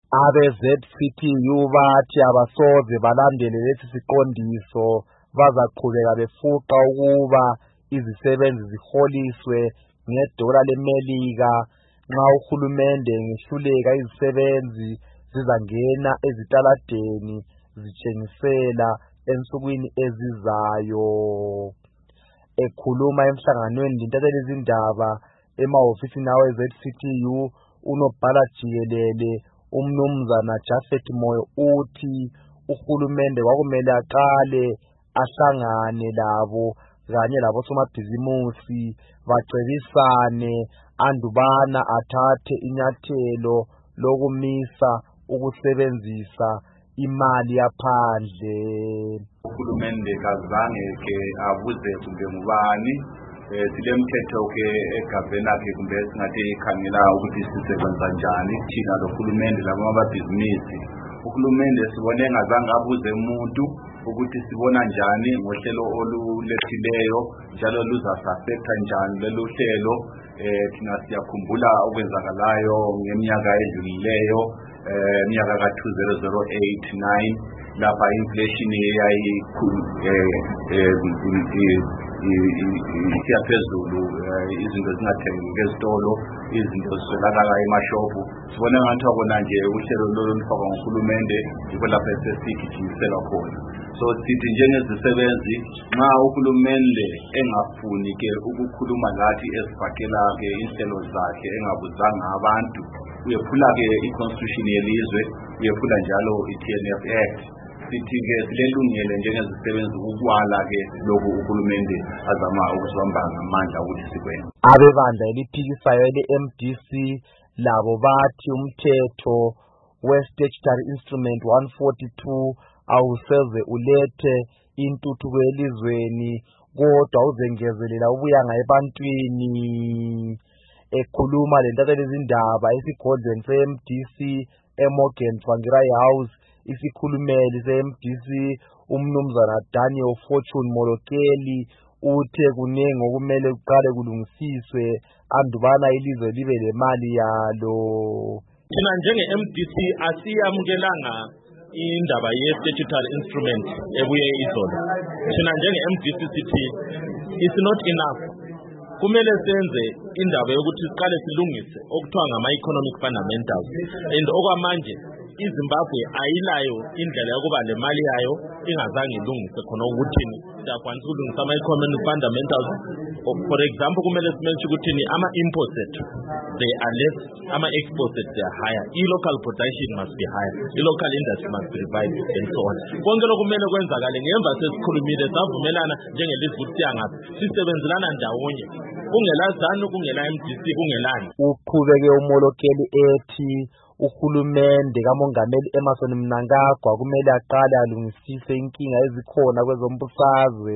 Abe-ZCTU bathi abasoze balandele lesi siqondiso, bazaqhubeka befuqa ukuba izisebenzi ziholiswe $1 leMelika. Nxa uhulumende ngehluleka izisebenzi zizangena ezitaladeni zitshengisela ensukwini ezizayo. Ekhuluma emhlanganweni lentathelizindaba emahofisini awe-ZCTU, unobhala jikelele uMnumzana Japhet Moyo uthi uhulumende kwakumele aqale ahlangane labo kanye labosomabhizimusi bacebisane andubana athathe inyathelo lokumisa ukusebenzisa imali yaphandle. Uhulumende kazange ke abuze kumbe ngubani silemthetho ke egavena ke kumbe singathi ikhangela ukuthi sisebenza njani thina lohulumende labamabhizinisi. Uhulumende sibone engazange abuze umuntu ukuthi sibona njani ngohlelo olulethileyo njalo luzasaffecta njani lelo hlelo. Thina siyakhumbula okwenzakalayo ngeminyaka edlulileyo, iminyaka ka-2008-9 lapha inflation isiyaphezulu, izinto zingathengeki ezitolo, izinto ziswelakala emashopu. Sibone ngathi akona nje uhlelo lolu lufakwa nguhulumende yikho lapha esesigijimisela khona. So sithi njengezisebenzi nxa uhulumende engafuni ke ukukhuluma lathi ezifakela ke inhlelo zakhe engabuzanga abantu, uyephula ke i-constitution yelizwe, uyephula njalo i-TNF Act. Sithi ke silelungile njengezisebenzi ukwala ke lokhu uhulumende azama ukusibamba ngamandla ukuthi sikwenze. Abebandla eliphikisayo le-MDC labo bathi umthetho we-Statutory Instrument 142 awuseze ulethe intuthuko elizweni kodwa uzengezelela ubuyanga ebantwini. Ekhuluma lentathelizindaba esigodlweni se-MDC eMorgan Tsvangirai House, isikhulumeli se-MDC uMnumzana Daniel Fortune Molokeli uthe kunengi okumele kuqale kulungisiswe andubana ilizwe libe lemali yalo. Thina njenge-MDC asiyamukelanga indaba ye-statutory instrument ebuye izolo. Thina njenge-MDC sithi it's not enough. Kumele senze indaba yokuthi siqale silungise okuthiwa ngama-economic fundamentals, and okwamanje iZimbabwe ayilayo indlela yokuba le mali yayo ingazange ilungise khona ukuthi siyakwanisa ukulungisa ama-economic fundamentals. For example, kumele simention ukuthi ama-imports ethu they are less, ama-exports ethu they are higher, i-local production must be higher, i-local industry must be revived and so on. Konke lokhu kumele kwenzakale ngemva sesikhulumile savumelana njengelizwe ukuthi siyangaphi sisebenzelana ndawonye, kungela ZANU, kungela MDC, kungelani. Uqhubeke uMolokeli ethi uhulumende kaMongameli Emmerson Mnangagwa kumele aqale alungisise inkinga ezikhona kwezombusazwe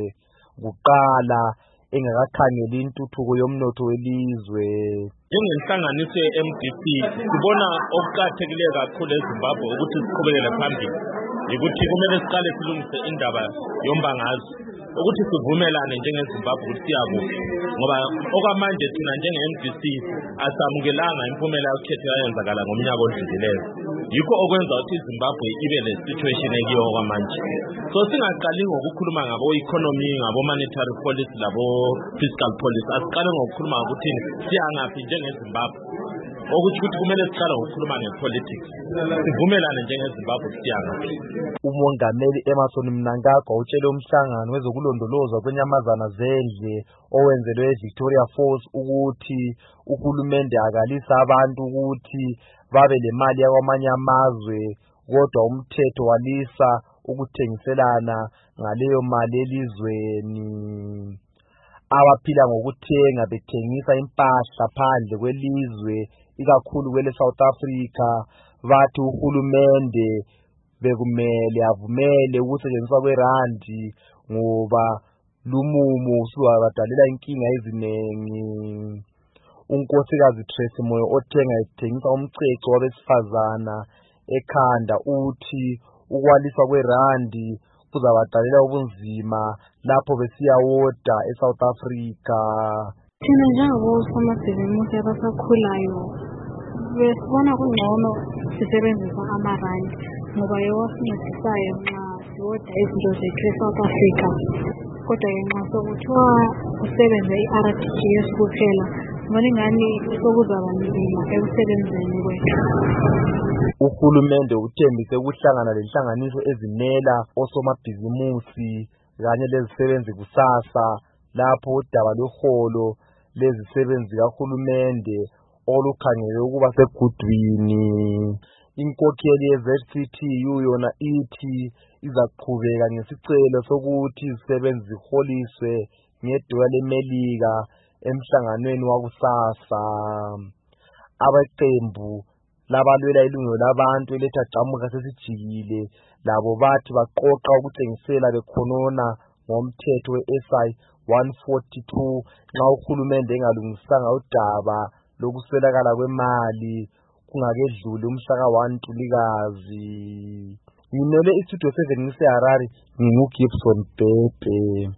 kuqala engakakhangeli intuthuko yomnotho welizwe. Njengenhlanganiso ye-MDC sibona okuqakathekileyo kakhulu eZimbabwe ukuthi siqhubekele phambili ukuthi kumele siqale silungise indaba yombangazwe, ukuthi sivumelane njengeZimbabwe ukuthi siyakuphi, ngoba okwamanje thina njenge-MDC asamukelanga impumela yokhetho eyenzakala ngomnyaka odlulileyo. Yikho okwenza ukuthi iZimbabwe ibe le situation ekiyo okwamanje. So singaqali ngokukhuluma ngabo-economy, ngabo-monetary policy labo-fiscal policy, asiqale ngokukhuluma ngokuthi siyangaphi njengeZimbabwe, okuthi kumele siqale ngokukhuluma nge-politics, sivumelane njengeZimbabwe siyangaphi. Umongameli Emmerson Mnangagwa utshele umhlangano wezokulondolozwa kwenyamazana zendle owenzelwe eVictoria Falls ukuthi uhulumende akalisa abantu ukuthi babe lemali yakwamanye amazwe, kodwa umthetho walisa ukuthengiselana ngaleyo mali elizweni. Abaphila ngokuthenga bethengisa impahla phandle kwelizwe ikakhulu kwele South Africa bathi uhulumende bekumele avumele ukusetshenziswa kwerandi ngoba lumumo usubadalela inkinga ezinengi. Unkosikazi Tracy Moyo othenga ethengisa umceco wabesifazana ekhanda uthi ukwaliswa kwerandi kuzabadalela ubunzima lapho besiyawoda eSouth Africa. Thina njengabosomabhizimusi abasakhulayo besibona kungcono sisebenzisa amarandi ngoba yewasincedisayo nxa siwoda izinto zethu eSouth Africa. Kodwa-ke nxa sokuthiwa kusebenze i-RTGS kuphela, ngibona ingani sokuzaba nzima ekusebenzeni kwethu. Uhulumende uthembise ukuhlangana lenhlanganiso ezimela osomabhizimusi kanye lezisebenzi kusasa lapho udaba lweholo lezisebenzi kahulumende olukhangele ukuba segudwini. Inkokheli ye-ZCTU yona ithi izaqhubeka ngesicelo sokuthi izisebenzi ziholiswe ngedola leMelika emhlanganweni wakusasa. Abaqembu labalwela ilungelo labantu elethacamuka sesijikile labo bathi baqoqa ukutshengisela bekhonona ngomthetho we-SI 142 nxa uhulumende engalungisanga udaba lokuswelakala kwemali kungakedluli umhlaka 1 Ntulikazi. Ngimele istudio 7 ngise Harare, ngingu Gibson Bhebhe.